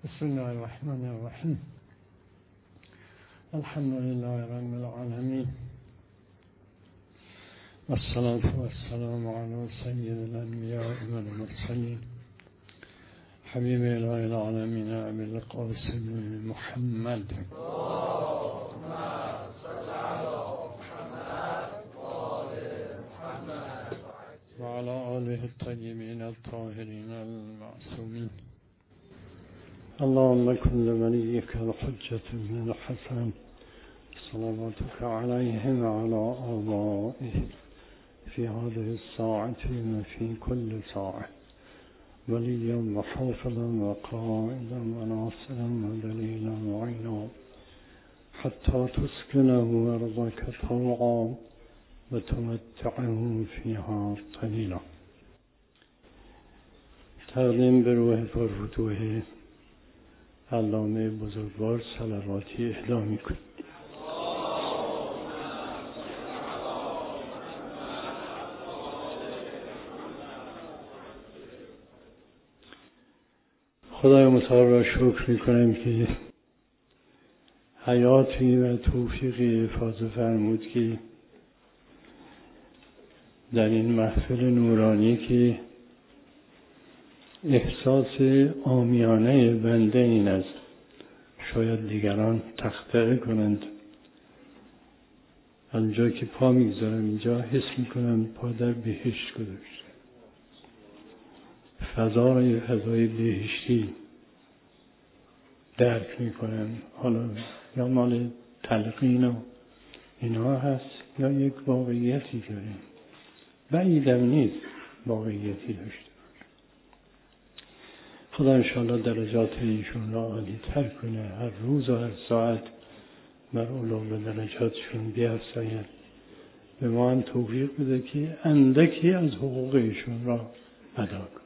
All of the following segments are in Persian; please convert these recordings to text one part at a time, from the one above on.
بسم الله الرحمن الرحیم. الحمد لله رب العالمین والصلاة والسلام علی سید الانبیاء والمرسلین حبیب اله العالمین ابی القاسم محمد و علی آله الطیبین الطاهرین المعصومین. اللهم كن لوليك الحجة من الحسن صلواتك عليه وعلى آبائه في هذه الساعة وفي كل ساعة وليا وحافظا وقائدا وناصرا ودليلا وعينا حتى تسكنه أرضك طوعا وتمتعه فيها قليلا. تقدیم به روح پرفتوح علامه بزرگوار صلواتی اهدا می‌کنیم. خدای متعال را شکر می‌کنم که حیاتی و توفیقی افاضه فرمود که در این محفل نورانی که احساس عامیانه بنده این است، شاید دیگران تخطئه کنند، آنجا که پا میگذارم اینجا حس میکنم پا در بهشت گذاشته، فضای بهشتی درک میکنم. حالا یا مال تلقین و اینها هست یا یک واقعیتی داریم، بعیدم نیست واقعیتی داشته. خدا انشاءالله درجات ایشون را عالی تر کنه، هر روز و هر ساعت بر علو درجاتشون بیافزاید. به ما هم توفیق بده که اندکی از حقوق ایشون را ادا کنیم.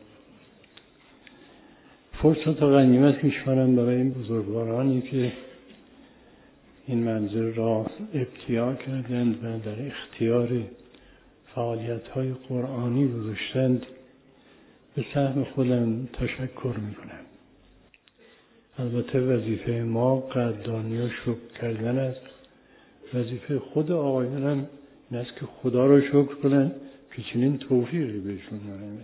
فرصت و غنیمت میشمارم برای این بزرگوارانی که این منزل را ابتیا کردند و در اختیار فعالیت‌های قرآنی گذاشتند. به سهم خودم تشکر میکنم. البته وظیفه ما قدردانی و شکر کردن است. وظیفه خود آقایان هم این است که خدا را شکر کنن که چنین توفیقی بهشون نامید.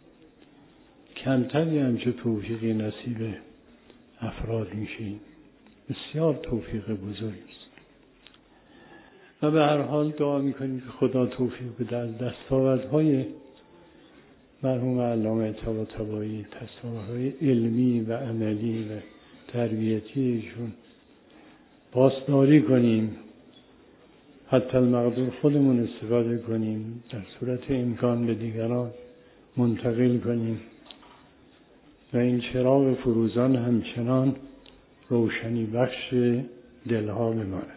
کمتری همچه توفیقی نصیب افراد میشه. بسیار توفیق بزرگی است. و به هر حال دعا میکنیم که خدا توفیق بده از دستاوردهای مرحوم علامه طباطبایی، تصاویرهای علمی و عملی و تربیتی ایشون پاسداری کنیم، حتی المقدور خودمون استفاده کنیم، در صورت امکان به دیگران منتقل کنیم و این چراغ فروزان همچنان روشنی بخش دلها بماند.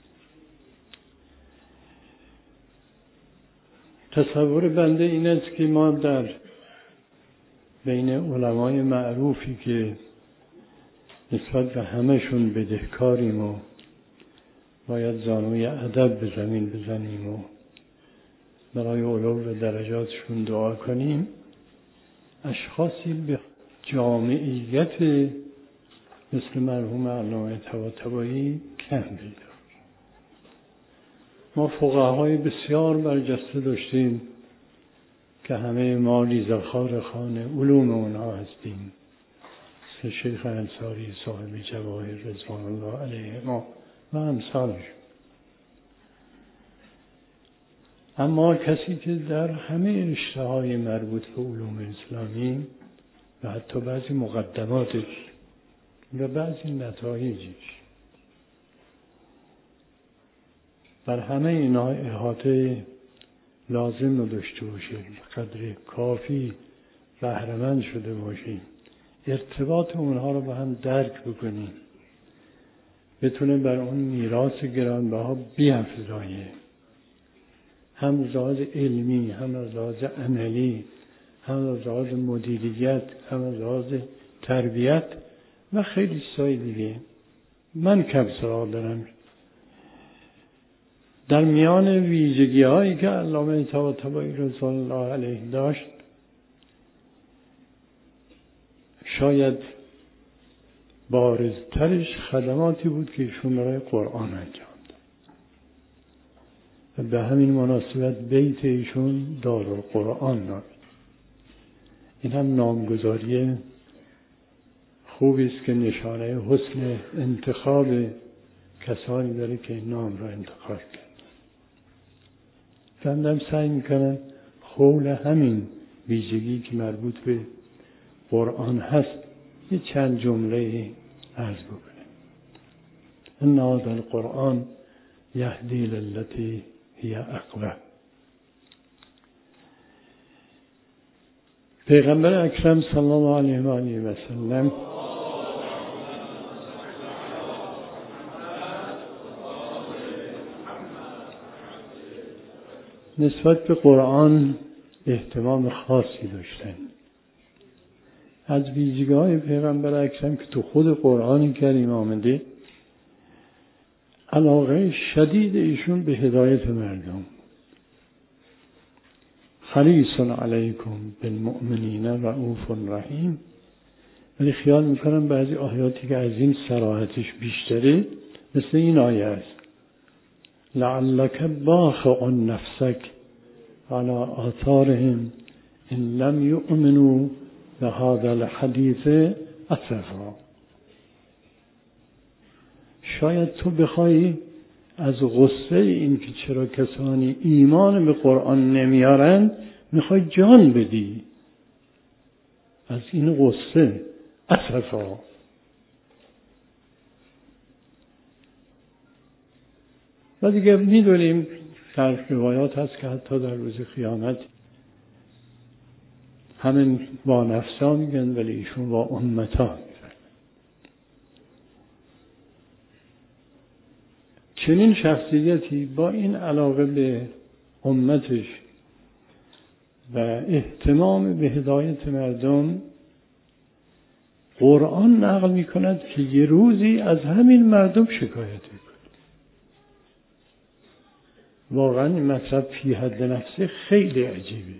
تصور بنده این است که ما در بین علمای معروفی که نسبت به همه‌شون بدهکاریم و باید زانوی ادب به زمین بزنیم و برای علو و درجاتشون دعا کنیم، اشخاصی به جامعیت مثل مرحوم علامه طباطبایی کم پیدا. ما فقهای بسیار برجسته داشتیم که همه ما ریزخوار خوان علوم اونها هستیم، مثل شیخ انصاری صاحب جواهر رضوان الله علیه ما و امثالش. اما کسی که در همه رشته‌های مربوط به علوم اسلامی و حتی بعضی مقدماتش و بعضی نتایجش بر همه اینا احاطه لازم رو داشته باشیم، قدر کافی بهره‌مند شده باشیم، ارتباط اونها رو با هم درک بکنیم، بتونه بر اون میراث گرانبها بیفزایه، هم از لحاظ علمی، هم از لحاظ عملی، هم از لحاظ مدیریت، هم از لحاظ تربیت و خیلی چیزای دیگه. من کم سراغ دارم در میان ویژگی هایی که علامه طباطبایی رضوان الله علیه داشت، شاید بارزترش خدماتی بود که ایشون برای قرآن انجام داد و به همین مناسبت بیت ایشون دارالقرآن نامید. این هم نامگذاری خوبی است که نشانه حسن انتخاب کسانی داره که این نام را انتخاب کرد. کندم سعی میکنن حول همین ویژگی که مربوط به قرآن هست یه چند جمله عرض بکنه. ان هذا القرآن یهدی للتی هی اقوم. پیغمبر اکرم صلی الله علیه و آله و سلم نسبت به قرآن اهتمام خاصی داشتن. از ویژگی‌های پیغمبر اکرم که تو خود قرآن کریم آمده، علاقه شدید ایشون به هدایت مردم. حریص علیکم بالمؤمنین رؤوف رحیم. ولی خیال میکنم بعضی آیاتی که از این صراحتش بیشتره مثل این آیه است: لعلک باخع نفسک علی آثارهم ان لم یؤمنوا بهذا الحدیث اسفا. شاید تو بخوای از غصه این که چرا کسانی ایمان به قرآن نمیارند میخوای جان بدی، از این غصه اسفا. و دیگه میدونیم در روایات هست که حتی در روز قیامت همین با نفسا میگن ولی ایشون با امتا میگن. چنین شخصیتی با این علاقه به امتش و اهتمام به هدایت مردم قرآن نقل میکند که یه روزی از همین مردم شکایت میکند. واقعا این مطلب فی حد نفسه خیلی عجیبه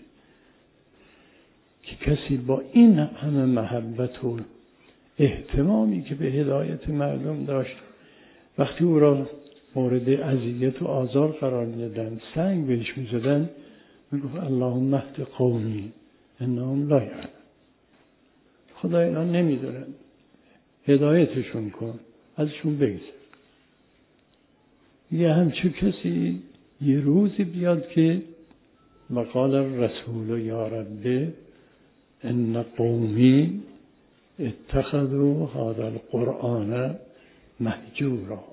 که کسی با این همه محبت و اهتمامی که به هدایت مردم داشت وقتی او را مورد اذیت و آزار قرار میدادن، سنگ بهش میزدن، میگفت اللهم اهد قومی انهم لا یعلمون. خدا اینا نمیدونن، هدایتشون کن، ازشون بگذر. یه همچه کسی یه روزی بیاد که وقال الرسول یا رب ان قومی اتخذوا هذا القرآن مهجورا.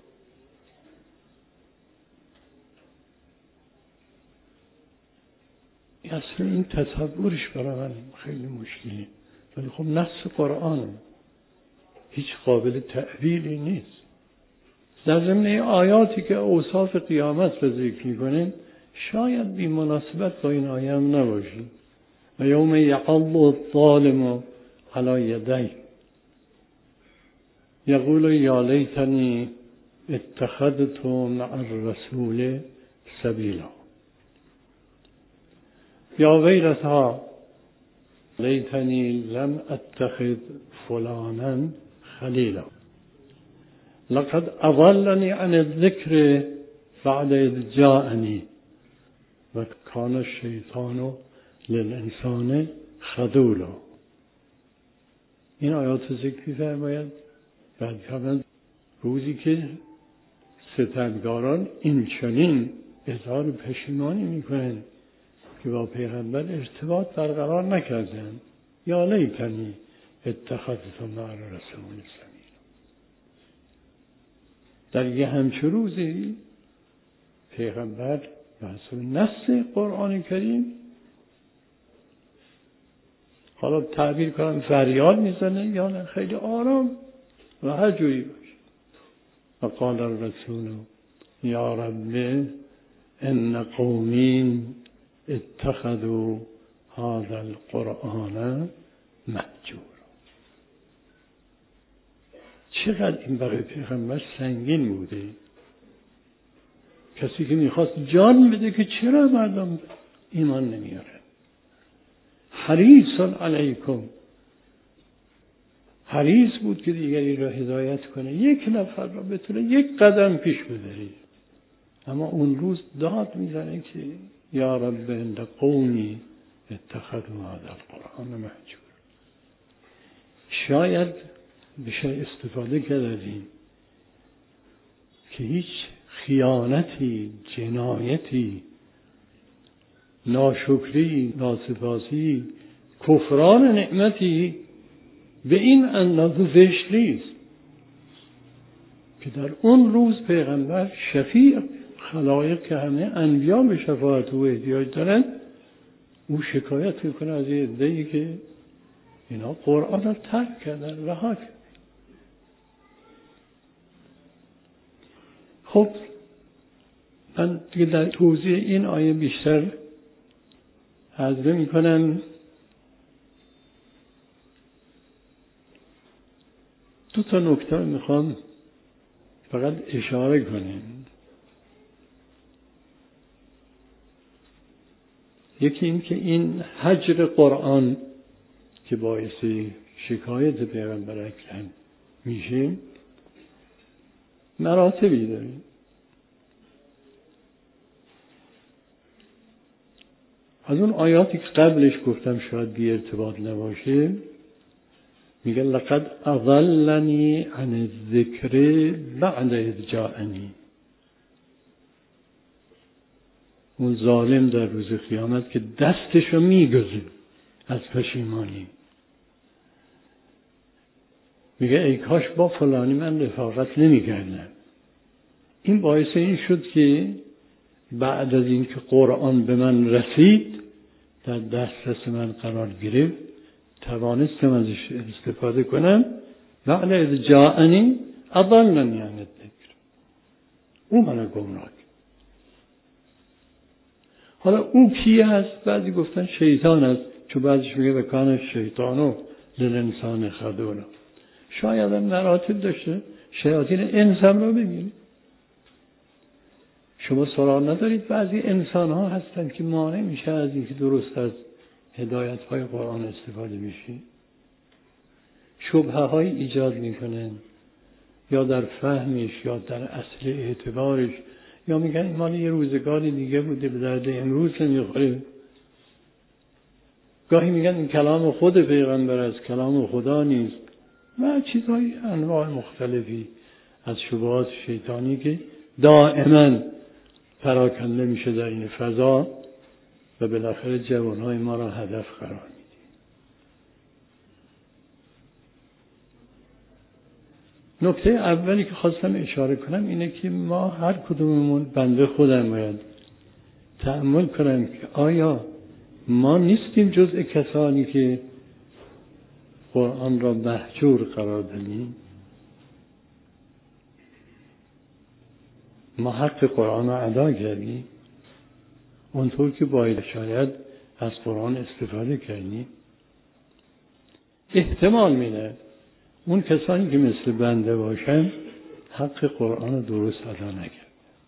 اصلا این تصورش برای من خیلی مشکلی، ولی خب نص قرآن هیچ قابل تعبیری نیست. در ضمن آیاتی که اوصاف قیامت را ذکر می‌کنه شاید بی مناسبت با این آیه هم نباشه. و یوم یعض الظالم علی یدیه یقول یا لیتنی اتخذت مع الرسول سبیلا یا ویلتها لیتنی لم اتخذ فلانا خلیلا لقد اضلنی عن الذکر بعد اذ جاءنی و کان الشیطان للانسان خذولا. این آیات ذکر می‌فرماید بعد فرماید روزی که ستمگاران این چنین اظهار پشیمانی میکنند که با پیغمبر ارتباط برقرار نکردند، یا لیتنی اتخذت مع الرسول سبیلا. در یه همچه روزی پیغمبر بحث نص قرآن کریم، حالا تعبیر کنم فریاد میزنه یا نه خیلی آرام و هر جوری باشه. و قال الرسول یا رب ان قومی اتخذوا هذا القرآن مهجورا. چقدر این برای پیغمبر سنگین بوده، کسی که میخواست جان بده که چرا مردم ایمان نمیارن. حریص علیکم، حریص بود که دیگری را هدایت کنه، یک نفر را بتونه یک قدم پیش ببره. اما اون روز داد میزنه که یا رب ان قومی اتخذوا هذا القرآن مهجورا. شاید بشه استفاده کرد از این که هیچ خیانتی، جنایتی، ناشکری، ناسپاسی، کفران نعمتی به این اندازه زشت نیست که در اون روز پیغمبر شفیع خلایق که همه انبیا به شفاعت او احتیاج دارن، او شکایت میکنه از یه عده‌ای که اینا قرآن را ترک کردن، رها کردن. خب من دیگه در توضیح این آیه بیشتر عرض میکنم. دو تا نکته میخوام فقط اشاره کنیم. یکی این که این هجر قرآن که باعث شکایت پیغمبر اکرم میشه مراتبی داره. از اون آیاتی که قبلش گفتم شاید بی ارتباط نباشه، میگه لقد اضلنی عن الذکر بعد اذ جاءنی. اون ظالم در روز قیامت که دستشو میگزه از پشیمانی، میگه ای کاش با فلانی من رفاقت نمی‌کردم. این باعث این شد که بعد از این که قرآن به من رسید، در دسترس من قرار گرفت، توانستم ازش استفاده کنم. بعد از جاءنی اضلنی عن الذکر، او منو گمراه کرد. حالا او کی هست؟ بعضی گفتن شیطان است، چون بعضیش میگه بکان شیطانو للانسان خذولا. شاید هم مراتب داشته، شیاطین انس هم رو بگیرید. شما سراغ ندارید بعضی انسان ها هستن که مانع میشه از اینکه درست از هدایت های قرآن استفاده میشه، شبهه های ایجاد میکنن، یا در فهمش یا در اصل اعتبارش، یا میگن این مال یه روزگاری دیگه بوده به درد امروز نمیخوره. گاهی میگن این کلام خود پیغمبر است، کلام خدا نیست، و چیزهای انواع مختلفی از شبهات شیطانی که دائما پراکنده میشه در این فضا و بالاخره جوانهای ما را هدف قرار میده. نکته اولی که خواستم اشاره کنم اینه که ما هر کدوممون، بنده خودم، باید تأمل کنم که آیا ما نیستیم جزء کسانی که قرآن را مهجور قرار دادیم؟ ما حق قرآن را ادا کردیم اونطور که باید شاید از قرآن استفاده کردیم؟ احتمال میده اون کسانی که مثل بنده باشن حق قرآن را درست ادا نکرد.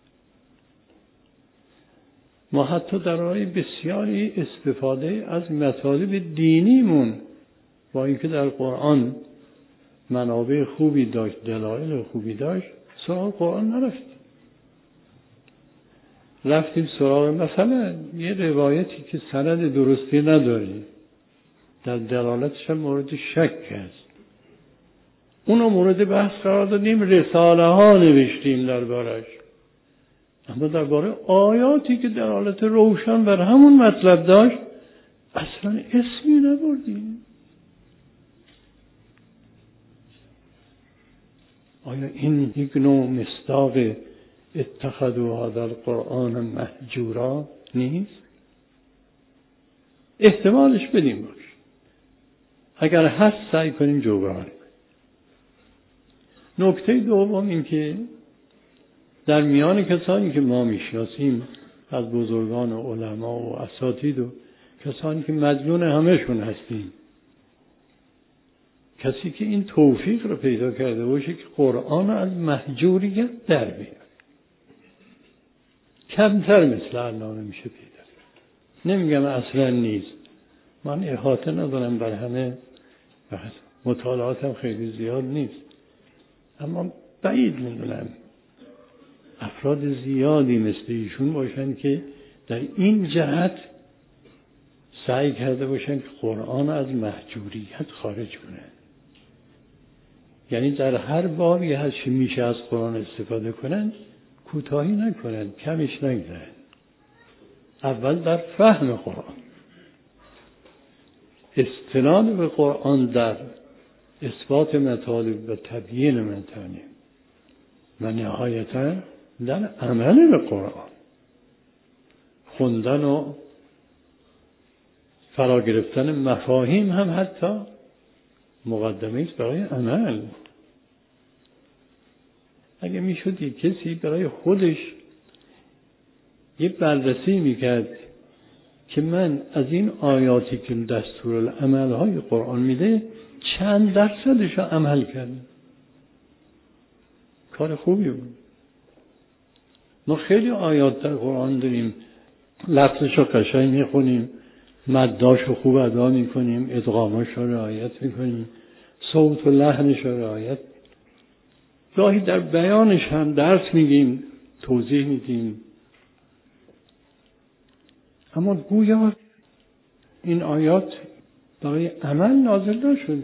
ما حتی در راه بسیاری استفاده از مطالب دینیمون، با اینکه در قرآن منابع خوبی داشت، دلایل خوبی داشت، سراغ قرآن نرفتیم. رفتیم سراغ مثلا یه روایتی که سند درستی نداره، در دلالتش هم مورد شک است، اونو مورد بحث قرار دادیم، رساله ها نوشتیم دربارش، اما درباره آیاتی که دلالت روشن بر همون مطلب داشت اصلا اسمی نبردیم. آیا این یک نوع مصداق اتخذوا هذا القرآن مهجورا نیست؟ احتمالش بدیم باش، اگر هست سعی کنیم جبران. نکته دوم این که در میان کسانی که ما میشناسیم از بزرگان و علما و اساتید و کسانی که مدیون همهشون هستیم، کسی که این توفیق رو پیدا کرده باشه که قرآن از مهجوریت در بیاره، کمتر مثل علامه میشه پیدا. نمیگم اصلا نیست، من احاطه ندارم بر همه بحث، مطالعاتم خیلی زیاد نیست، اما بعید میدونم افراد زیادی مثل ایشون باشن که در این جهت سعی کرده باشن که قرآن از محجوریت خارج کنن. یعنی در هر بابی هر چی میشه از قرآن استفاده کنن، کوتاهی نکنن، کمش نگذارن. اول در فهم قرآن، استناد به قرآن در اثبات مطالب و تبیین مطالب و نهایتا در عمل به قرآن، خوندن و فرا گرفتن مفاهیم هم حتی مقدمه است برای عمل. اگه میشد یک کسی برای خودش یه بررسی میکرد که من از این آیاتی که دستورالعمل‌های قرآن میده چند درصدش رو عمل کردم، کار خوبی بود. ما خیلی آیات در قرآن داریم، لفظش رو قشنگ میخونیم، مداش رو خوب ادا میکنیم، ادغاماش رو رعایت میکنیم، صوت و لحنش رو رعایت، گاهی در بیانش هم درس میگیم، توضیح میدیم. اما گویا این آیات برای عمل نازل نشده.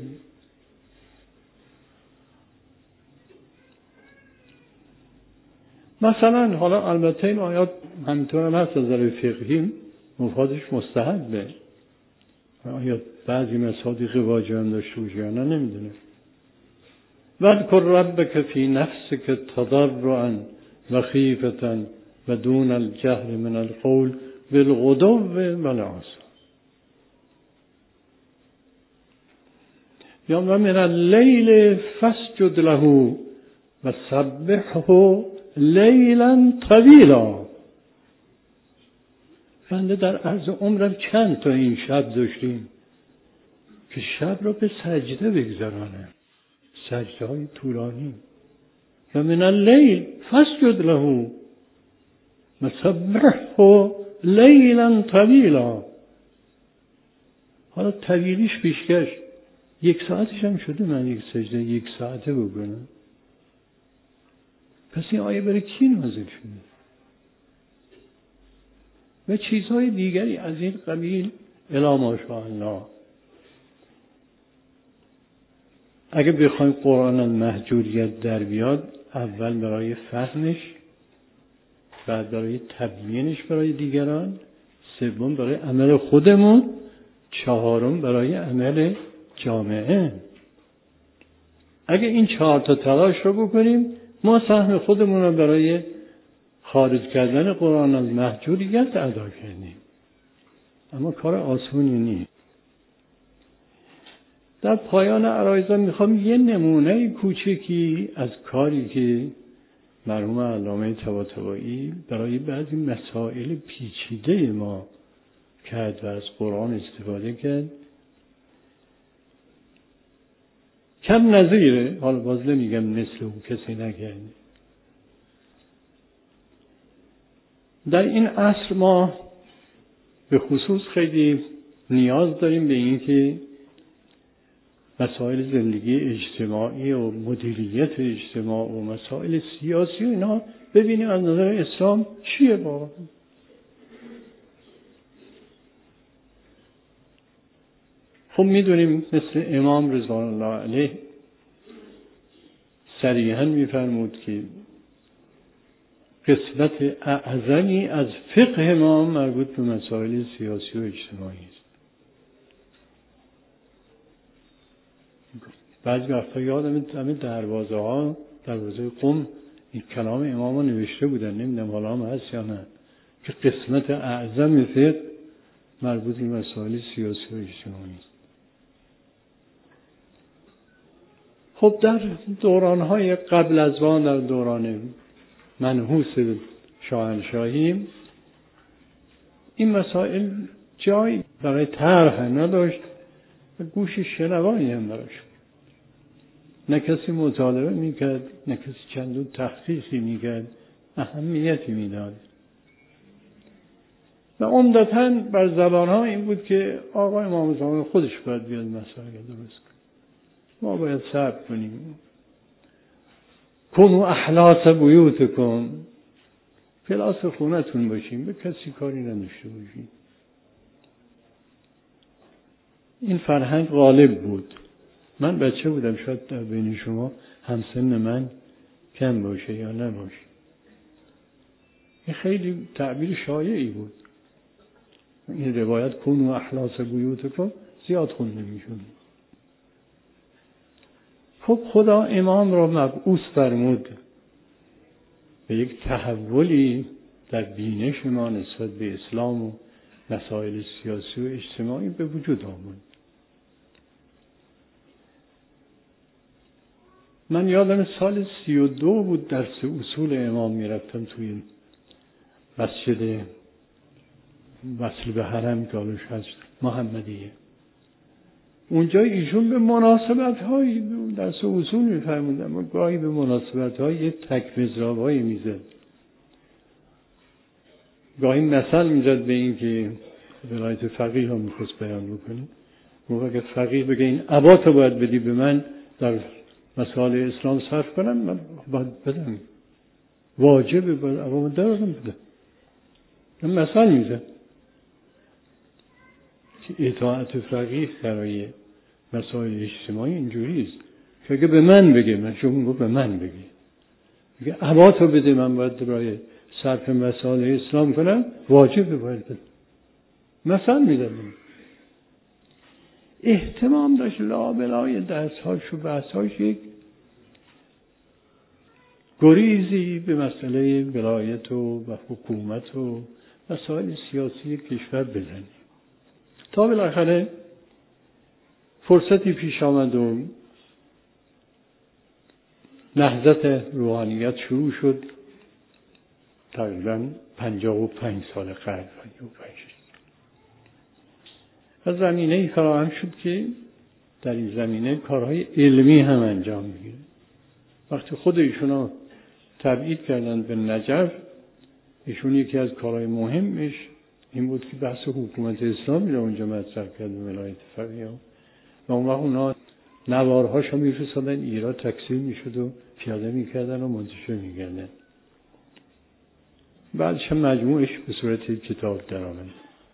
مثلا حالا البته این آیات همینطور هم هست، از نظر فقهی مفادش مستحبه. آیات بعضی مصادیق واجب هم داشته باشه یا نه نمیدونه. واذکر ربک فی نفسک تضرعا و خیفة و دون الجهر من القول بالغدو والآصال. یا من اللیل فاسجد له و سبحه لیلا طویلا. بنده در عرض عمرم چند تا این شب داشتیم که شب را به سجده بگذرانم، سجده های طولانی. و من اللیل فاسجد له و سبحه لیلا طویلا. حالا طویلیش پیشکش 1 ساعتش هم شده من یک سجده 1 ساعته بکنم. پس این آیه برای کی نازل شده؟ و چیزهای دیگری از این قبیل الی ماشاءالله. اگه بخوایم قرآن از محجوریت در بیاد، اول برای فهمش، بعد برای تبیینش برای دیگران، سوم برای عمل خودمون، چهارم برای عمل جامعه. اگه این 4 تا تلاش رو بکنیم، ما سهم خودمون رو برای خارج کردن قرآن از محجوریت ادا کردیم. اما کار آسونی نیست. در پایان عرایضم میخوام یه نمونه کوچکی از کاری که مرحوم علامه طباطبایی برای بعضی مسائل پیچیده ما کرد و از قرآن استفاده کرد. کم نظیره، حالا باز نمیگم مثل اون کسی نکرد. در این عصر ما به خصوص خیلی نیاز داریم به این که مسائل زندگی اجتماعی و مدیریت اجتماع و مسائل سیاسی و اینا ببینیم از نظر اسلام چیه واقعا. خب میدونیم مثل امام رضوان الله علیه صریحاً میفرمود که قسمت اعظمی از فقه ما مربوط به مسائل سیاسی و اجتماعی است. بعضی وقتا یادم همه دروازه قم این کلام امام ها نوشته بودن، نمیدونم حالا هم هست یا نه، که قسمت اعظم فقه مربوط به مسائل سیاسی و اجتماعی است. خب در دوران‌های قبل از آن، در دوران منحوس شاهنشاهی، این مسائل جایی برای طرح نداشت و گوش شنوایی هم نداشت. نه کسی مطالبه میکرد، نه کسی چندون تحقیقی میکرد، اهمیتی میداد. و عمدتاً بر زبان‌ها این بود که آقا امام زمان خودش باید بیاد مسائل درست کنه. ما باید صبر کنیم. کنوا احلاس بیوتکم، پلاس خونتون باشیم، به کسی کاری نداشته باشیم. این فرهنگ غالب بود. من بچه بودم، شاید در بین شما همسن من کم باشه یا نباشه. این خیلی تعبیر شایعی بود. این روایت کنوا احلاس بیوتکم زیاد خونده میشد. خب خدا امام را مبعوث فرمود به یک تحولی در بینش ما نسبت به اسلام و مسائل سیاسی و اجتماعی به وجود آمد. من یادم سال 32 بود درس اصول امام میرفتم توی مسجد وصل به حرم که حالش هست محمدیه. اونجا ایشون به مناسبت‌های درس اصول می‌فرمودن و گاهی به مناسبت‌های یک تک مضراب‌هایی می‌زد. گاهی مثل می‌زد به این که ولایت فقیه ها می‌خواست بیان بکنه. موقع اگه فقیه بگه این عباتو باید بدی به من در مسائل اسلام صرف کنم، من باید بدم. واجبه باید عوام دارم بدم. این مثل می‌زد که اطاعت فقیه برای مسائل اجتماعی اینجوری است که اگه به من بگه، من شما گفت به من بگه، اگه عباتو بده من باید برای صرف مسائل اسلام کنم، واجبه باید بدم. مثلا میدادم. اهتمام داشت لابلای درس‌هاش و بحث‌هاش یک گریزی به مسئله ولایت و حکومت و مسائل سیاسی کشور بزنی. تا بالاخره فرصتی پیش آمد و نهضت روحانیت شروع شد. تقریباً 55 سال قبل 55 و زمینه‌ای فراهم شد که در این زمینه کارهای علمی هم انجام می‌گیره. وقتی خود ایشونا تبعید کردن به نجف، ایشون یکی از کارهای مهمش این بود که بحث حکومت اسلامی رو اونجا مطرح کرد به ولایت فقیه و اون وقت اونا نوارهاشو میفرستادن ایران، تکثیر میشد و پیاده میکردن و منتشر میکردن. بعدش مجموعش به صورت کتاب در آمد.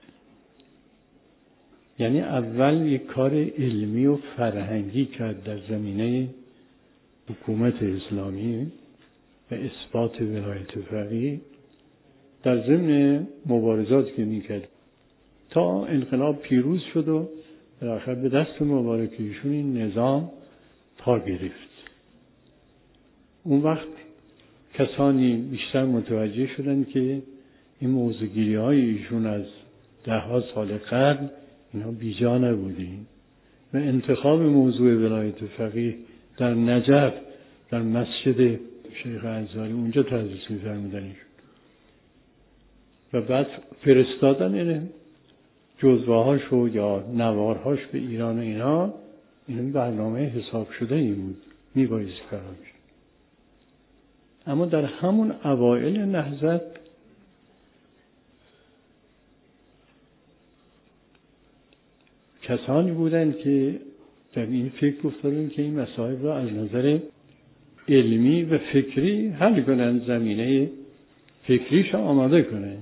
یعنی اول یک کار علمی و فرهنگی کرد در زمینه حکومت اسلامی و اثبات ولایت فقیه در ضمن مبارزاتی که میکرد تا انقلاب پیروز شد و بالاخره به دست مبارک ایشون این نظام پا گرفت. اون وقت کسانی بیشتر متوجه شدن که این موضوعگیری های ایشون از 10 سال قبل اینا بیجا نبودین و انتخاب موضوع ولایت فقیه در نجف در مسجد شیخ انصاری اونجا تدریس می‌فرمودن و بعد فرستادن این جزوه‌هاشو یا نوارهاش به ایران و اینا. این برنامه حساب شده ای بود، میبایست کار بشه. اما در همون اوایل نهضت کسانی بودن که در این فکر گفتن که این مسائل را از نظر علمی و فکری حل کنن، زمینه فکریش آماده کنن.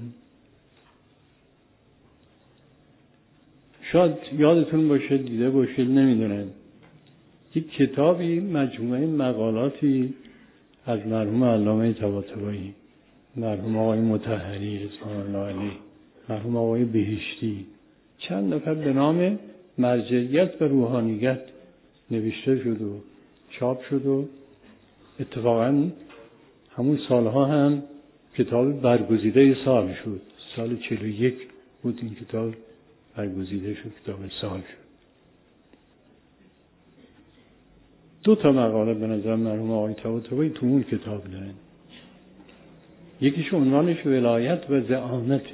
شاید یادتون باشه، دیده باشید، نمیدونم، یک کتابی مجموعه مقالاتی از مرحوم علامه طباطبایی، مرحوم آقای مطهری رضوان الله علیه، مرحوم آقای بهشتی، چند نفر به نام مرجعیت و روحانیت نوشته شد و چاپ شد و اتفاقا همون سالها هم کتاب برگزیده سال شد. سال 41 بود این کتاب برگزیده شد، کتاب سال شد. 2 مقاله به نظر مرحوم آقای طباطبایی تو اون کتاب دارن. یکیش عنوانش ولایت و زعامته.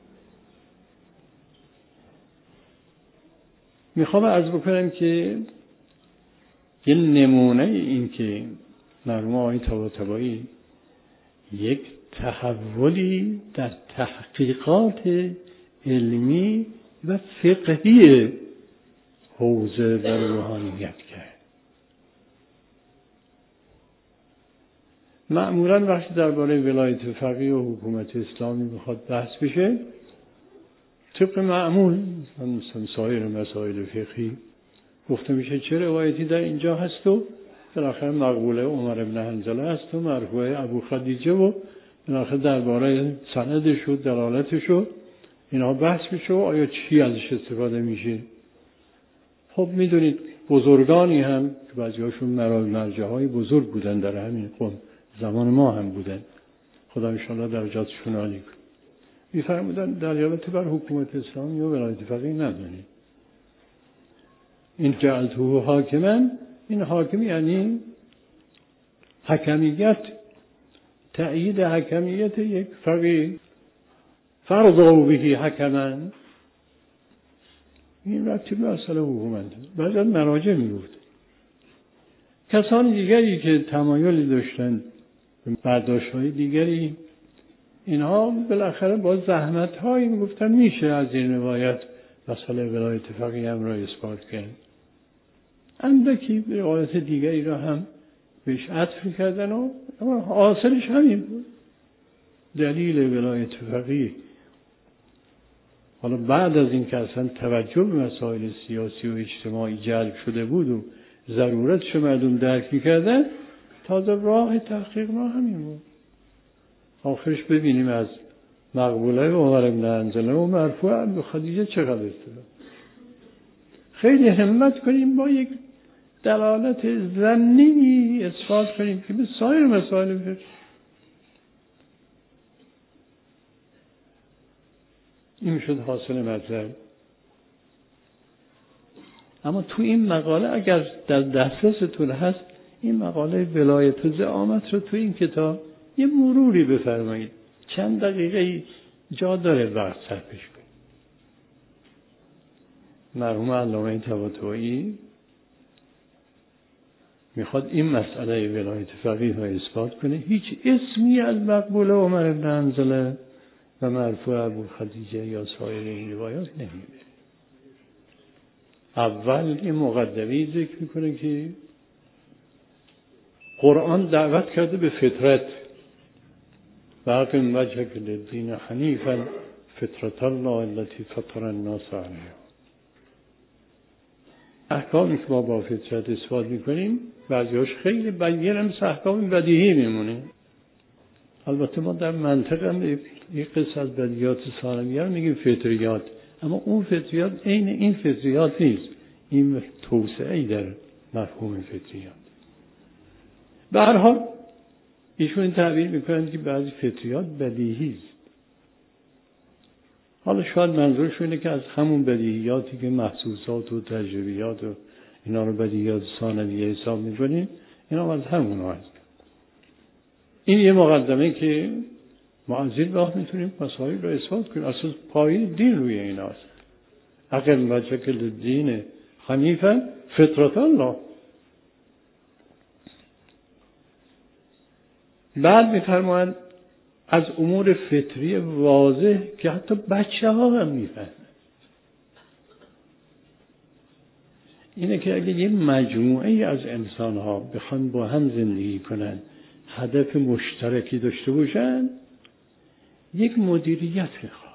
میخوام عرض بکنم که یه نمونه این که مرحوم آقای طباطبایی یک تحولی در تحقیقات علمی و فقهی حوزه و روحانیت کرد. معمولا وقتی درباره ولایت فقیه و حکومت اسلامی میخواد بحث بشه، طبق معمول مثلا سایر مسائل فقهی گفته میشه چه روایتی در اینجا هست و بالاخره مقبوله عمر بن حنظله هست و مرفوع ابو خدیجه و بالاخره درباره سندش و دلالتش و اینا بحث میشه و آیا چی ازش استفاده میشه. خب میدونید بزرگانی هم که بعضی‌هاشون مرجع‌های بزرگ بودن در همین قوم، زمان ما هم بودن، خدا انشاءالله درجاتشون عالی کنه، می‌فرمودن دلالت بر حکومت اسلامی و ولایت فقیه ندونید. این جعلته حاکما، این حاکم یعنی حکمیت، تأیید حکمیت یک فقیه. فرضوا به حکما، این ربطی به مسئله حکومت. بعد از مراجع میگفت کسان دیگری که تمایلی داشتند به برداشت‌های دیگری، اینها بالاخره با زحمت‌هایی میگفتن میشه از این روایت مسئله ولایت فقیه هم را اثبات کرد. اندکی روایت دیگری را هم بهش عطف کردن و حاصلش همین بود. دلیل ولایت فقیه حالا بعد از این که اصلا توجه به مسائل سیاسی و اجتماعی جلب شده بود و ضرورتش مردم درک می‌کردن، تازه راه تحقیق ما همین بود. آخرش ببینیم از مقبوله عمر بن حنظله و مرفوع ابو خدیجه چقدر استفاده. خیلی همت کنیم با یک دلالت ظنی اثبات کنیم که به سایر مسائل فقه. این شد حاصل مطلب. اما تو این مقاله اگر در دسترستون هست، این مقاله ولایت و زعامت رو تو این کتاب یه مروری بفرمایید، چند دقیقه جا داره وقت صرفش کنید. مرحوم علامه طباطبایی میخواد این مسئله ولایت فقیه رو اثبات کنه، هیچ اسمی از مقبوله عمر بن حنظله و مرفوع ابو خدیجه یا سایر این روایات نمیبره. اول این مقدمه ذکر میکنه که قرآن دعوت کرده به فطرت، واقم وجهک للدین حنیفا فطرت الله التي فطر الناس علیها. احکامی که ما با فطرت اثبات میکنیم بعضی‌هاش خیلی بیان مثل احکام بدیهی میمونه. البته ما در منطق هم یک قسم از بدیهیات ثانویه رو میگیم فطریات، اما اون فطریات عین این فطریات نیست، این توسعه‌ای در مفهوم فطریات. به هر حال ایشون این تعبیر میکنند که بعضی فطریات بدیهی است. حالا شاید منظورشون اینه که از همون بدیهیاتی که محسوسات و تجربیات و اینا رو بدیهیات ثانویه حساب میکنیم، اینا از همون هست. این یه مقدمه که ما از این راه میتونیم مسائل رو اثبات کنیم. اصلا پایه دین روی این هست. اقم وجهک للدین حنیفا فطرت الله. بعد میفرمایند از امور فطری واضح که حتی بچه ها هم میفهمند اینه که اگه یه مجموعه از انسان ها بخوان با هم زندگی کنن، هدف مشترکی داشته باشن، یک مدیریت میخواد.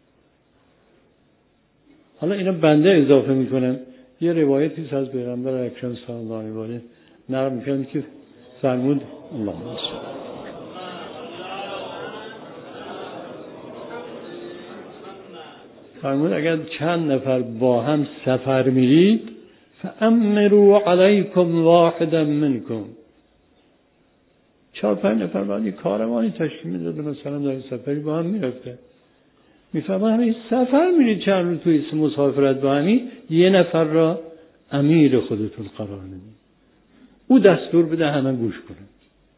حالا اینا بنده اضافه میکنم، یه روایتی از پیغمبر اکرم صلی الله علیه و آله نقل میکنم که فرمود اللهم صل فرمود اگر چند نفر با هم سفر میرید فامروا علیکم واحدا منکم، 4-5 نفر بعد یک کاروانی تشکیل میداد، مثلا در سفری با هم میرفته، میفهمه همین سفر میرید چند روز توی مسافرت با همین، یه نفر را امیر خودتون قرار ندید، او دستور بده همه گوش کنن.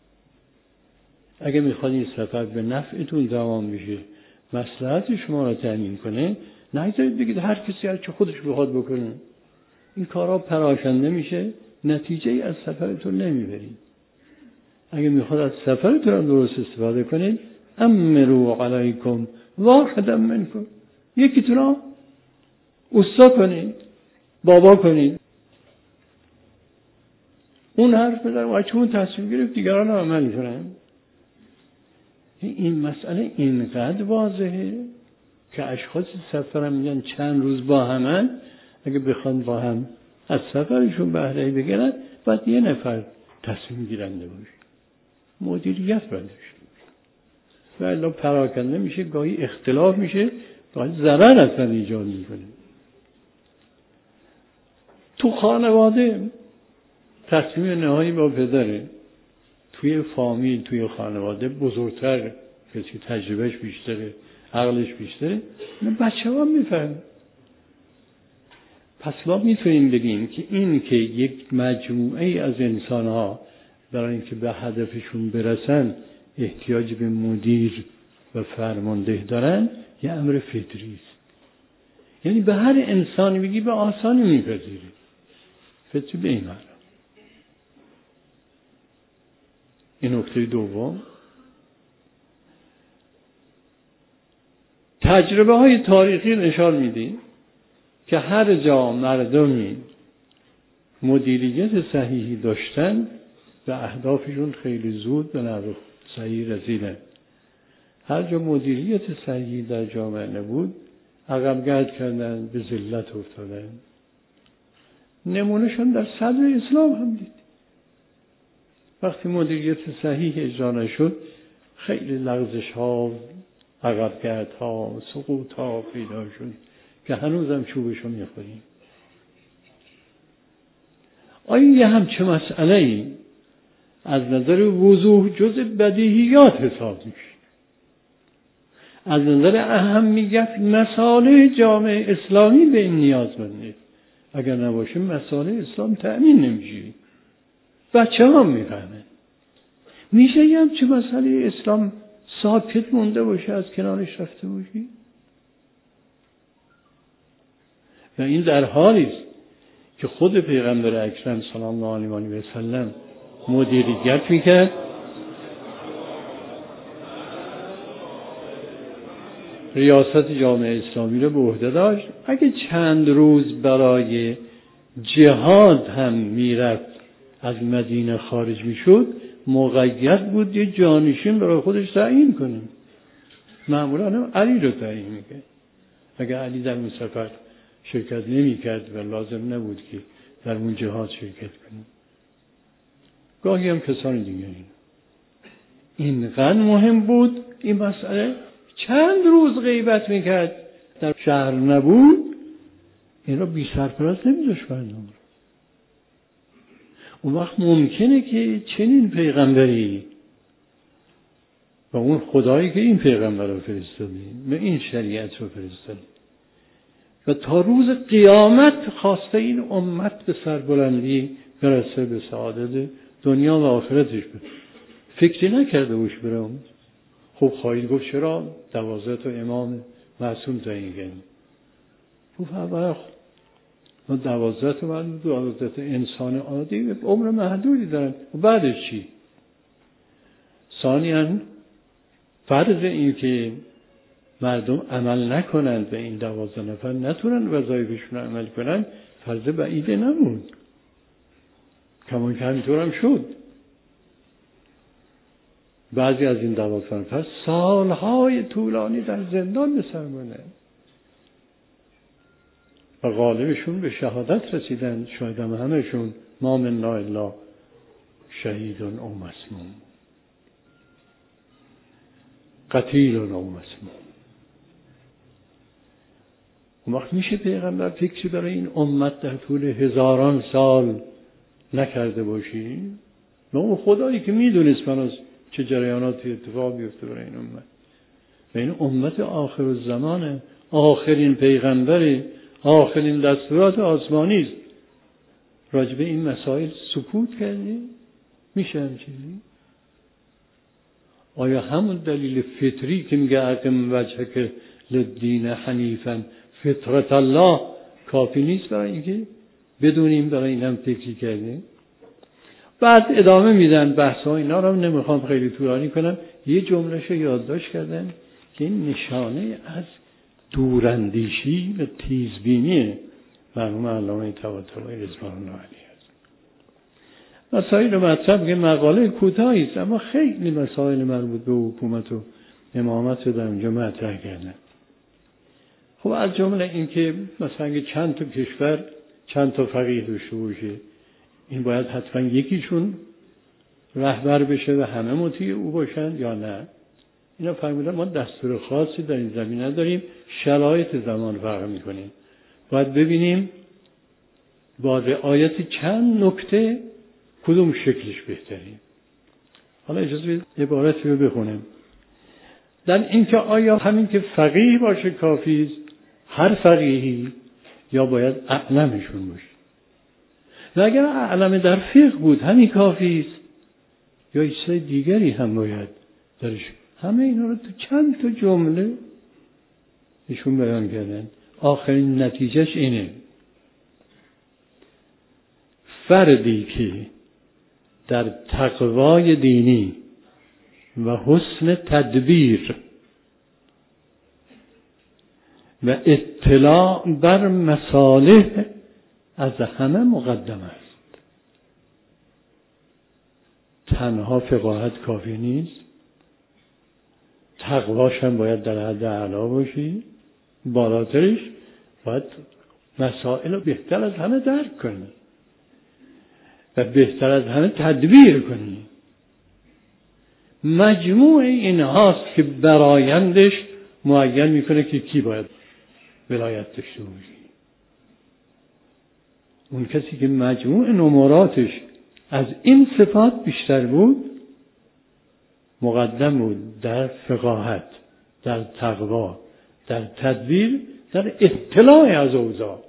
اگه میخواد این سفر به نفعتون دوام بشه، مصلحت شما را تامین کنه، نگذارید بگید هر کسی هر چه خودش بخواد بکنه. این کارها پراکنده میشه، نتیجه ای از سفرتون نمیبرید. اگه میخواد از سفرتون درست استفاده کنید، امروا علیکم واحدا منکم، یکیتون را اوستا کنید، بابا کنید، اون حرف بزنه و چون تصمیم گرفت دیگران هم عمل کنن. این مسئله اینقدر واضحه که اشخاص سفرم میگن چند روز با همن، اگه بخوان با هم از سفرشون بهره بگیرن باید یه نفر تصمیم گیرنده باشه، مدیریت باید داشته باشه، و الا پراکنده میشه، گاهی اختلاف میشه، گاهی ضرر اصلا ایجاد میکنه. تو خانواده تصمیم نهایی با پدره، توی فامیل، توی خانواده بزرگتر، کسی تجربهش بیشتره، عقلش بیشتره، بچه ها میفهمن. پس ما میتونیم بگیم که این که یک مجموعه از انسان ها برای اینکه به هدفشون برسن احتیاج به مدیر و فرمانده دارن، یه امر فطری است. یعنی به هر انسانی بگی به آسانی میپذیره. فطری به این معنی. این نکته دوم. تجربه های تاریخی نشان میده که هر جا مردمی مدیریت صحیحی داشتن و اهدافشون خیلی زود به نحو صحیح رسیدن. هر جا مدیریت صحیحی در جامعه نبود، عقب گرد کردن، به ذلت افتادن. نمونهشون در صدر اسلام هم دید. وقتی مدیریت صحیح اجرا نشد، خیلی لغزش ها، عقب گرد ها، سقوط ها پیدا شد که هنوزم چوبشو میخوریم. آیا یه همچه مسئله‌ای از نظر وضوح جز بدیهیات حساب میشه؟ از نظر اهمیت مصالح جامعه اسلامی به این نیازمنده. اگر نباشه مصالح اسلام تأمین نمیشه. بچه ها میفهمن. میشه یه همچه مسئله اسلام ساکت مونده باشه، از کنارش رفته باشی؟ و این در حالی است که خود پیغمبر اکرم صلی الله علیه و سلم مدیریت میکرد، ریاست جامعه اسلامی رو به عهده داشت. اگه چند روز برای جهاد هم میرفت، از مدینه خارج میشد، مقید بود یه جانشین برای خودش تعیین کنه. معمولا علی رو تعیین میکرد. اگه علی در اون سفر شرکت نمیکرد و لازم نبود که در اون جهاد شرکت کنه، گاهی هم کسان دیگه. اینقدر مهم بود این مسئله. چند روز غیبت میکرد، در شهر نبود، این را بی سرپرست نمیذاشت مردم رو. اون وقت ممکنه که چنین پیغمبری و اون خدایی که این پیغمبر رو فرستاده و این شریعت رو فرستاده و تا روز قیامت خواسته این امت به سربلندی برسه، به سعادت دنیا و آخرتش بده، فکری نکرده باش برام. خب خواهید گفت چرا 12 تا امام معصوم تعیین کردیم؟ خب اولا ما 12 تا انسان عادی عمر محدودی دارن. و بعدش چی؟ ثانیاً فرض این که مردم عمل نکنند و این 12 نفر نتونن وظایفشون عمل کنند، فرض بعیده نبود. کمان که همینطور هم شد. بعضی از این 12 نفر سالهای طولانی در زندان به سر بردند و غالبشون به شهادت رسیدن. شاید هم همشون ما منا الا شهید او مسموم، قتیل او مسموم. اون وقت میشه پیغمبر فکری برای این امت در طول هزاران سال نکرده باشی؟ نه اون خدایی که میدونست من از چه جریاناتی اتفاق بیفته برای این امت. و این امت آخر الزمانه، آخرین پیغمبر، آخرین دستورات آسمانی است. راجب این مسائل سکوت کردی؟ میشه هم چیزی؟ آیا همون دلیل فطری که میگه اقم وجهک للدین حنیفا فطرت الله کافی نیست برای اینکه بدونیم برای این هم فکری کردیم؟ بعد ادامه میدن بحث ها. اینا رو نمیخوام خیلی طولانی کنم. یه جملهشو یادداشت کردن که این نشانه از دوراندیشی و تیزبینی مرحوم علامه طباطبایی رضوان الله علیه است. مسائل رو مطرح که مقاله کوتاهی است، اما خیلی مسائل مربوط به حکومت و امامت رو در اونجا مطرح کردن. خب از جمله این که مثلا اگه چند تا کشور چند تا فقیه داشته باشه، این باید حتما یکیشون رهبر بشه و همه مطیع او باشن یا نه؟ اینا فرمودن ما دستور خاصی در این زمینه نداریم، شرایط زمان فرق میکنیم، باید ببینیم با رعایت چند نکته کدوم شکلش بهتره. حالا اجازه بدید عبارتی رو بخونم. در اینکه آیا همین که فقیه باشه کافی است، هر فقیهی، یا باید اعلمشون باشه؟ و اگر اعلم در فقه بود همین کافی است، یا چیز دیگری هم باید درش؟ همه اینا رو تو چند تا جمله ایشون بیان کردن. آخرین نتیجهش اینه: فردی که در تقوای دینی و حسن تدبیر و اطلاع بر مصالح از همه مقدم است. تنها فقاهت کافی نیست، تقواش هم باید در حد اعلی باشی، بالاترش باید مسائل رو بهتر از همه درک کنی و بهتر از همه تدبیر کنی. مجموع این هاست که برایندش معین میکنه که کی باید ولایت داشته باشه. اون کسی که مجموع نمراتش از این صفات بیشتر بود، مقدم بود در فقاهت، در تقوا، در تدبیر، در اطلاع از اوضاع.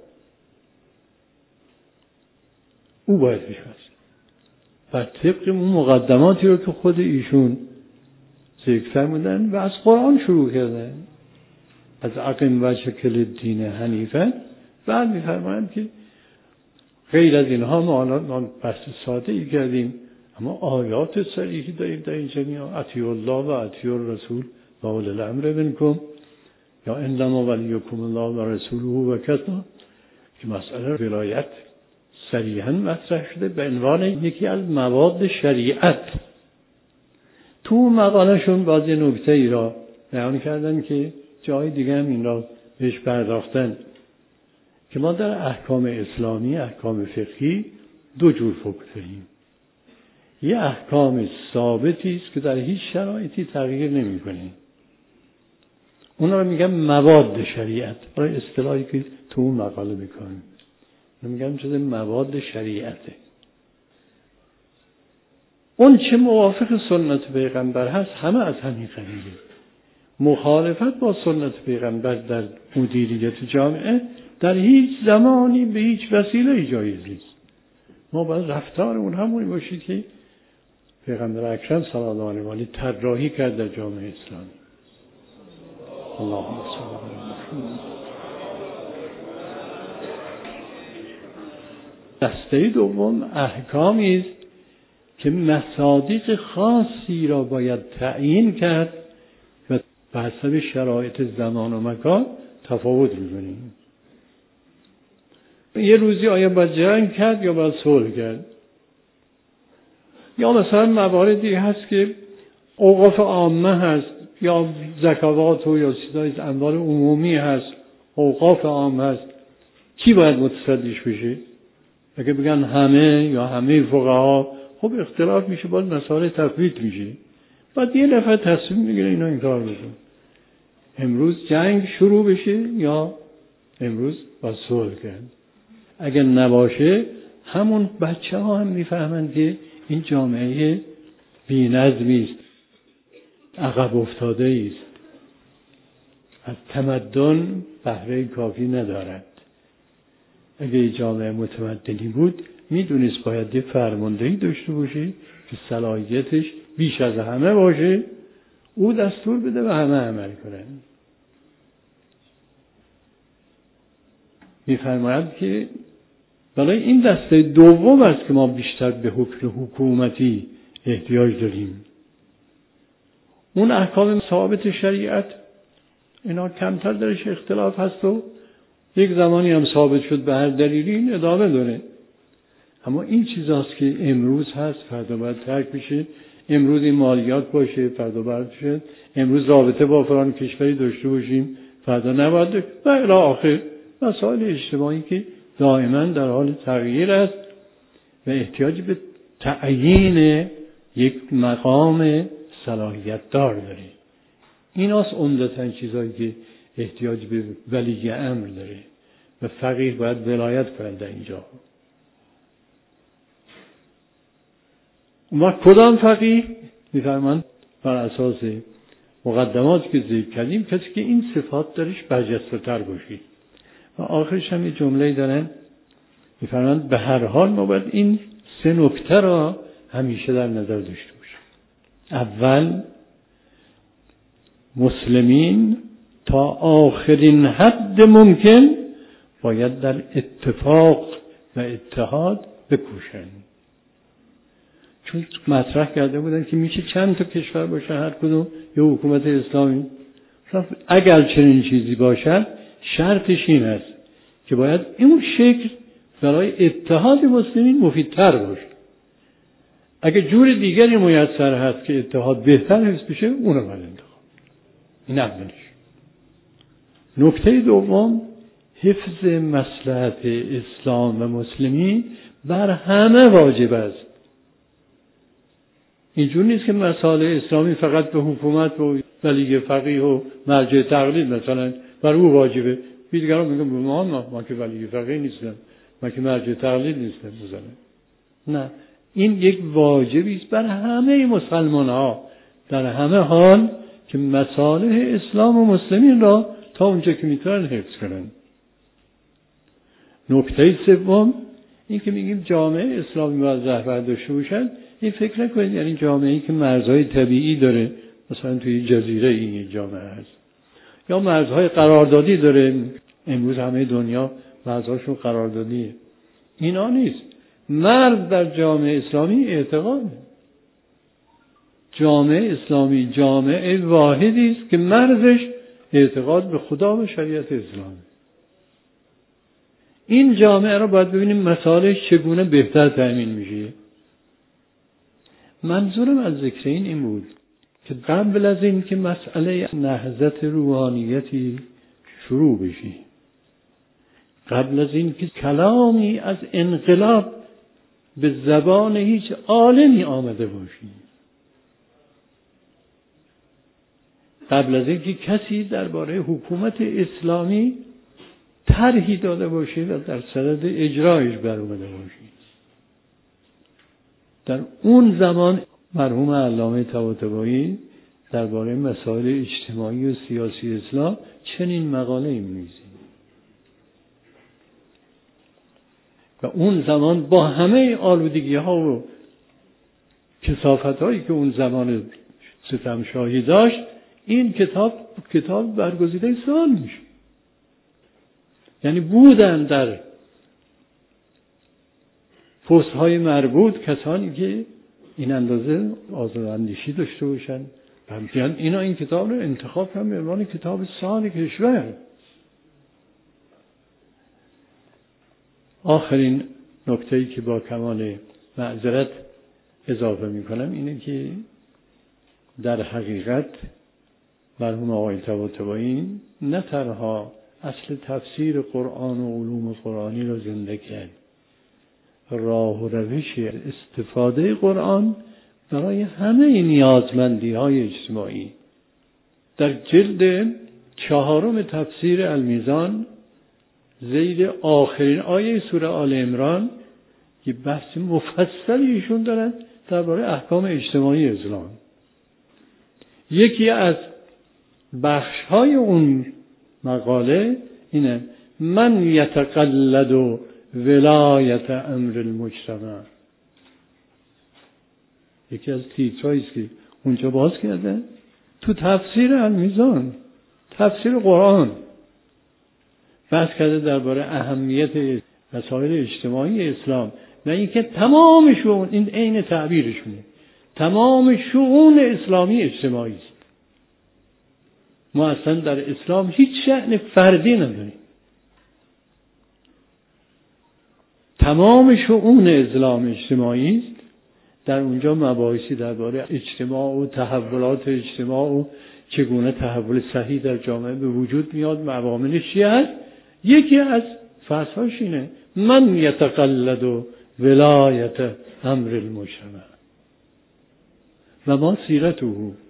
او باید بشوست و طبق اون مقدماتی رو که خود ایشون ذکر فرمودن و از قرآن شروع کردن، از اقیم وجهک دین حنیفا، بعد می‌فرمایند که غیر از اینها ما بحث ساده ای کردیم، اما آیات صریحی داریم در این جمعیه: اطیعوا الله و اطیعوا الرسول و اولی الامر منکم، یا انما ولیکم الله و رسوله و کذا، که مسئله ولایت صریحا مطرح شده به عنوان یکی از مواد شریعت. تو مقالهشون بعضی نکته ای را بیان کردن که جای دیگه هم این را بهش پرداختن، که ما در احکام اسلامی، احکام فقهی دو جور فقه داریم. یه احکام ثابتی است که در هیچ شرایطی تغییر نمی‌کنه، اونا رو میگن مواد شریعت، برای اصطلاحی که تو اون مقاله میکنیم میگن چیز مواد شریعته. اون چه موافق سنت پیغمبر هست همه از همین قبیله. مخالفت با سنت پیغمبر در مدیریت جامعه در هیچ زمانی به هیچ وسیله جایز نیست. ما باید رفتارمون همونی باشید که پیغمبر اکرم صلی الله علیه و آله طراحی کرد در جامعه اسلامی. اللهم صل علی محمد. دسته دوم احکامی است که مصادیق خاصی را باید تعیین کرد و به حسب شرایط زمان و مکان تفاوت می‌کنیم. یه روزی آیا باید جنگ کرد یا باید صلح کرد؟ یا مثلا مواردی هست که اوقاف عامه هست، یا زکوات و یا چیزای اموال عمومی هست، اوقاف عام هست، کی باید متصدیش بشه؟ اگه بگن همه یا همه فقها، خب اختلاف میشه، باید مسائل تفویض میشه. بعد یه نفر تصمیم میگیره اینا این کار بکن، امروز جنگ شروع بشه یا امروز با صلح کرد. اگر نباشه همون بچه ها هم میفهمند که این جامعه بی نظمی است، عقب افتاده است، از تمدن بهره کافی ندارد. اگه جامعه متمدنی بود میدونست باید یه فرماندهی داشته باشه که صلاحیتش بیش از همه باشه، او دستور بده و همه عمل کنن. میفرماید که برای این دسته دوم است که ما بیشتر به حکم حکومتی احتیاج داریم. اون احکام ثابت شریعت اینا کمتر درش اختلاف هست و یک زمانی هم ثابت شد به هر دلیلی، این ادامه داره. اما این چیزاست که امروز هست فردا باید ترک بشه. امروز این مالیات باشه فردا باید شد. امروز رابطه با فلان کشوری داشته باشیم فردا نباید داشت و الی آخر مسائل اجتماعی که دائما در حال تغییر است و احتیاج به تعیین یک مقام صلاحیت دار داره. ایناست عمدتاً چیزایی که احتیاج به ولی امر داره و فقیه باید ولایت کنه در اینجا. ما کدام فقیه؟ میفرمایند بر اساس مقدماتی که ذکر کردیم کسی که این صفات درش برجسته تر باشید. و آخرش هم یه جمله دارن میفرمایند به هر حال ما باید این 3 نکته را همیشه در نظر داشته باشیم. اول، مسلمین تا آخرین حد ممکن باید در اتفاق و اتحاد بکوشند. چون مطرح کرده بودن که میشه چند تا کشور باشه هر کدوم یه حکومت اسلامی. اگر چنین چیزی باشد شرطش این است که باید این شکل برای اتحاد مسلمین مفیدتر باشه. اگه جور دیگری میسر هست که اتحاد بهتر حفظ بشه اونو باید انتخاب. این اولش. نکته دوم، حفظ مصلحت اسلام و مسلمین بر همه واجب است. اینجور نیست که مسائل اسلامی فقط به حکومت و ولی فقیه و مرجع تقلید مثلا بر او واجبه. دیگران میگن ما که ولی فقیه نیستم، ما که مرجع تقلید نیستم مثلا. نه، این یک واجبی است بر همه مسلمان ها در همه حال که مصالح اسلام و مسلمین را تا اونجا که میتونن حفظ کنن. نکته سوم این که میگیم جامعه اسلامی باید رهبر داشته باشد. این فکر نکنید یعنی جامعه‌ای که مرزهای طبیعی داره، مثلا توی جزیره این جامعه هست، یا مرزهای قراردادی داره. امروز همه دنیا مرزهاشون قراردادیه. اینا نیست. مرز در جامعه اسلامی اعتقاده. جامعه اسلامی جامعه واحدی است که مرزش اعتقاد به خدا و شریعت اسلام. این جامعه را باید ببینیم مصالحش چگونه بهتر تأمین میشه. منظورم از ذکر این بود که قبل از این که مسئله نهضت روحانیتی شروع بشه، قبل از این که کلامی از انقلاب به زبان هیچ عالمی آمده باشه، قبل از این که کسی درباره حکومت اسلامی طرحی داده باشه و در صدد اجرایش برآمده باشه، در اون زمان مرحوم علامه طباطبایی درباره مسائل اجتماعی و سیاسی اسلام چنین مقاله‌ای می‌نویسید و اون زمان با همه آلودگی‌ها و کثافت‌هایی که اون زمان ستمشاهی داشت، این کتاب برگزیده سال میشه. یعنی بودن در پست‌های مربوط کسانی که این اندازه آزاداندیشی داشته باشن، همچنین اینا این کتاب رو انتخاب کردن به عنوان کتاب سال کشور. آخرین نکته‌ای که با کمال معذرت اضافه می‌کنم اینه که در حقیقت مرحوم آقای طباطبایی نه تنها اصل تفسیر قرآن و علوم قرآنی رو زنده کرد، راه و روش استفاده قرآن برای همه نیازمندی‌های اجتماعی. در جلد 4 تفسیر المیزان زیر آخرین آیه سوره آل عمران که بحث مفصلی ایشون دارن درباره احکام اجتماعی اسلام. یکی از بخش‌های اون مقاله اینه: من یتقلد ولایت امر المجتمع. یکی از تیترهایی است که اونجا باز کرده تو تفسیر المیزان، تفسیر قرآن، بحث کرده درباره اهمیت مسائل اجتماعی اسلام و اینکه تمام شؤون، این عین تعبیرشونه، تمام شؤون اسلامی اجتماعی است. ما اصلا در اسلام هیچ شأن فردی نداریم. تمام شؤون اسلام اجتماعی است. در اونجا مباحثی درباره اجتماع و تحولات اجتماع و چگونه تحول صحیح در جامعه به وجود میاد، عواملش چی هست. یکی از فصل‌هاش اینه من یتقلد ولایت امر المجتمع و ما سیرته.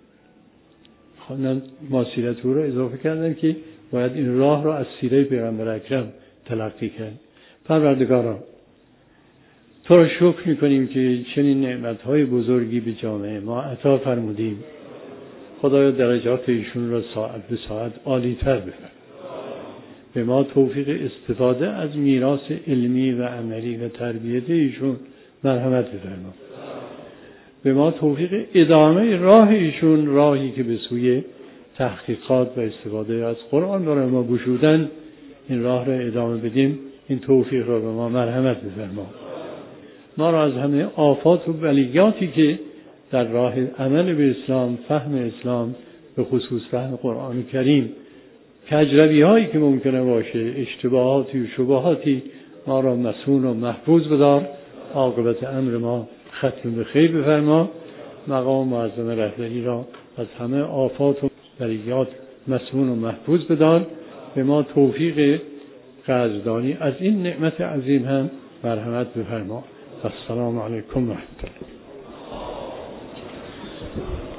ما سیرته رو اضافه کردن که باید این راه رو از سیره پیغمبر اکرم تلقی کرد. پروردگارا تو را شکر میکنیم که چنین نعمتهای بزرگی به جامعه ما عطا فرمودیم. خدایا درجات ایشون را ساعت به ساعت عالی تر بفرما. به ما توفیق استفاده از میراث علمی و عملی و تربیت ایشون مرحمت بفرما. به ما توفیق ادامه راه ایشون، راهی که به سوی تحقیقات و استفاده از قرآن برای ما گشودن، این راه را ادامه بدیم. این توفیق را به ما مرحمت بفرما. ما را از همه آفات و بلیاتی که در راه عمل به اسلام، فهم اسلام، به خصوص فهم قرآن کریم، کجروی هایی که ممکنه باشه، اشتباهاتی و شبهاتی، ما را مسئول و محفوظ بدار. عاقبت امر ما ختم به خیر بفرما. مقام معظم رهبری را از همه آفات و بلیات مسئول و محفوظ بدار. به ما توفیق قدردانی از این نعمت عظیم هم مرحمت بفرما. السلام علیکم و رحمت الله.